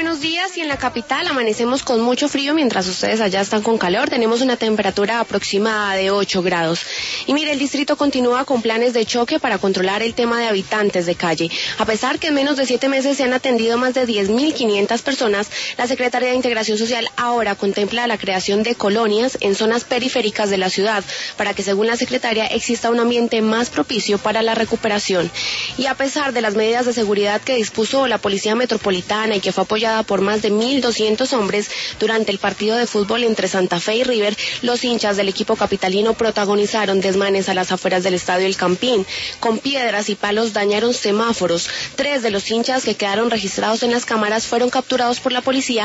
buenos días, y en la capital amanecemos con mucho frío mientras ustedes allá están con calor. Tenemos una temperatura aproximada de 8 grados. Y mire, el distrito continúa con planes de choque para controlar el tema de habitantes de calle. A pesar que en menos de 7 meses se han atendido más de 10.500 personas, la Secretaría de Integración Social ahora contempla la creación de colonias en zonas periféricas de la ciudad para que, según la secretaria, exista un ambiente más propicio para la recuperación. Y a pesar de las medidas de seguridad que dispuso la Policía Metropolitana y que fue apoyada por más de 1.200 hombres durante el partido de fútbol entre Santa Fe y River, los hinchas del equipo capitalino protagonizaron desmanes a las afueras del Estadio El Campín. Con piedras y palos dañaron semáforos. 3 de los hinchas que quedaron registrados en las cámaras fueron capturados por la policía